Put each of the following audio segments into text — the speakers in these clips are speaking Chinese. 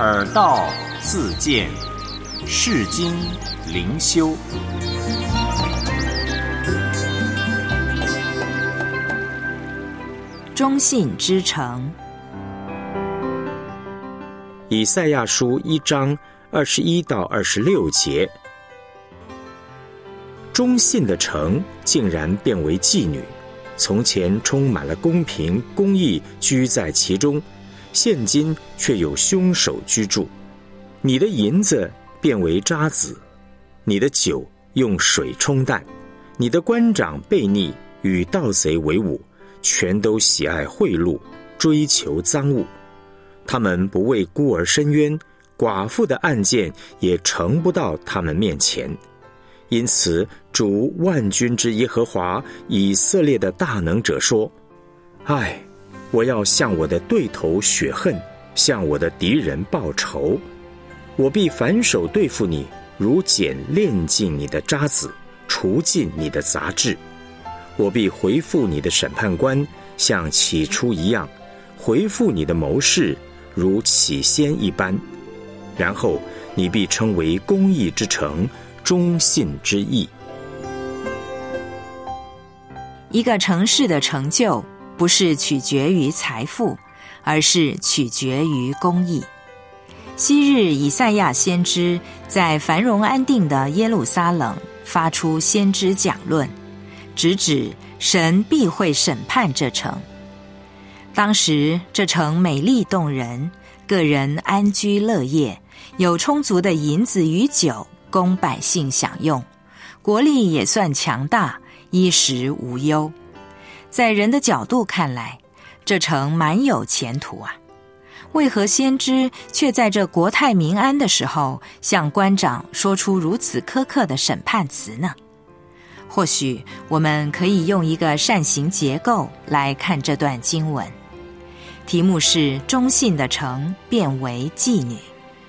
耳道自见，世经灵修。 忠信之城。 以赛亚书1章21到26节，忠信的城竟然变为妓女，从前充满了公平公义居在其中，现今却有凶手居住。你的银子变为渣滓，你的酒用水冲淡，你的官长悖逆，与盗贼为伍，全都喜爱贿赂，追求赃物。他们不为孤儿伸冤，寡妇的案件也呈不到他们面前。因此主万军之耶和华以色列的大能者说：唉，我要向我的对头雪恨，向我的敌人报仇。我必反手对付你，如剪炼尽你的渣滓，除尽你的杂质。我必回复你的审判官，像起初一样，回复你的谋士，如起先一般。然后你必称为公义之城，忠信之义。 一个城市的成就不是取决于财富，而是取决于公义。昔日以赛亚先知在繁荣安定的耶路撒冷发出先知讲论，直指神必会审判这城。当时这城美丽动人，个人安居乐业，有充足的银子与酒供百姓享用，国力也算强大，衣食无忧。在人的角度看来，这城蛮有前途啊。为何先知却在这国泰民安的时候，向官长说出如此苛刻的审判词呢？或许我们可以用一个扇形结构来看这段经文。题目是忠信的城变为妓女。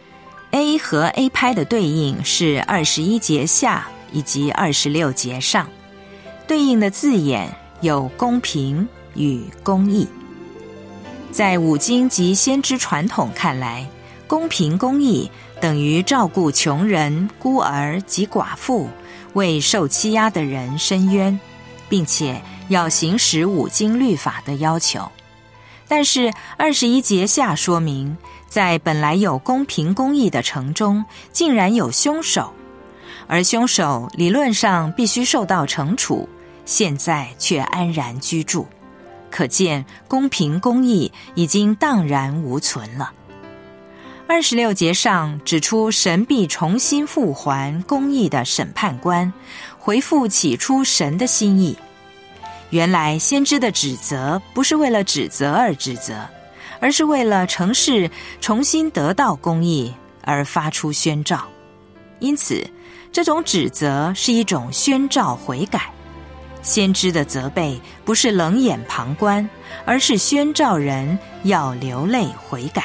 A 和 A 拍的对应是21节下以及26节上，对应的字眼有公平与公义。在五经及先知传统看来，公平公义等于照顾穷人、孤儿及寡妇，为受欺压的人伸冤，并且要行使五经律法的要求。但是21节下说明，在本来有公平公义的城中，竟然有凶手，而凶手理论上必须受到惩处，现在却安然居住，可见公平公义已经荡然无存了。26节上指出，神必重新复还公义的审判官，回复起初神的心意。原来先知的指责不是为了指责而指责，而是为了城市重新得到公义而发出宣召。因此这种指责是一种宣召悔改。先知的责备不是冷眼旁观，而是宣召人要流泪悔改。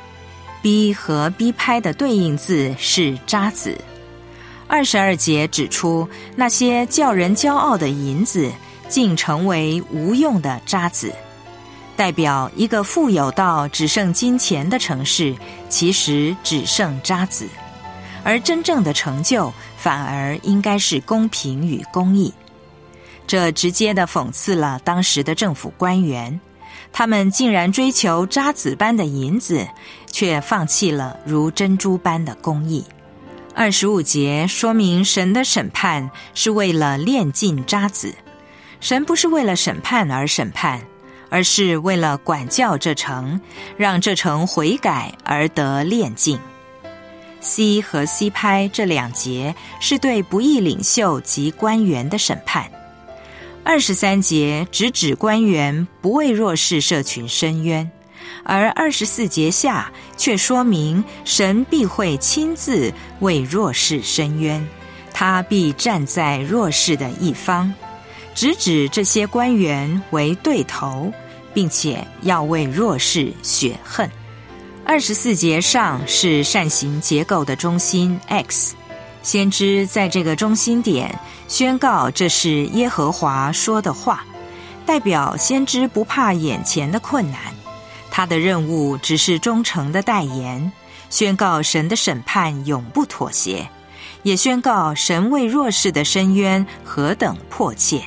B 和 B 拍的对应字是渣滓。22节指出，那些叫人骄傲的银子竟成为无用的渣滓，代表一个富有到只剩金钱的城市，其实只剩渣滓，而真正的成就反而应该是公平与公义。这直接地讽刺了当时的政府官员，他们竟然追求渣滓般的银子，却放弃了如珍珠般的公义。25节说明神的审判是为了炼尽渣滓，神不是为了审判而审判，而是为了管教这城，让这城悔改而得炼尽。C 和 C 拍这两节是对不义领袖及官员的审判。23节直指官员不为弱势社群伸冤，而24节下却说明神必会亲自为弱势伸冤，他必站在弱势的一方，直指这些官员为对头，并且要为弱势雪恨。24节上是扇形结构的中心 X， 先知在这个中心点宣告这是耶和华说的话，代表先知不怕眼前的困难，他的任务只是忠诚的代言， 宣告神的审判永不妥协，也宣告神为弱势的伸冤何等迫切。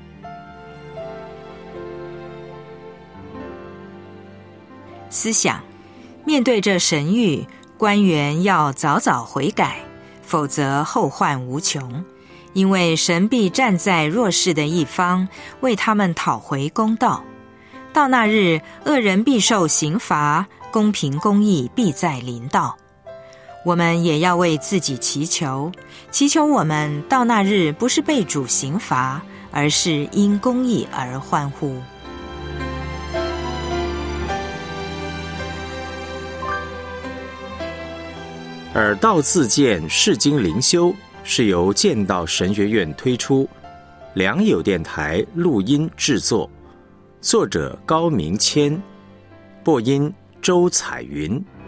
思想，面对这神谕，官员要早早悔改，否则后患无穷。因为神必站在弱势的一方，为他们讨回公道。到那日，恶人必受刑罚，公平公义必在临到。我们也要为自己祈求，祈求我们到那日不是被主刑罚，而是因公义而欢呼。 耳道自荐释经灵修是由剑道神学院推出，良友电台录音制作，作者高明谦，播音周彩云。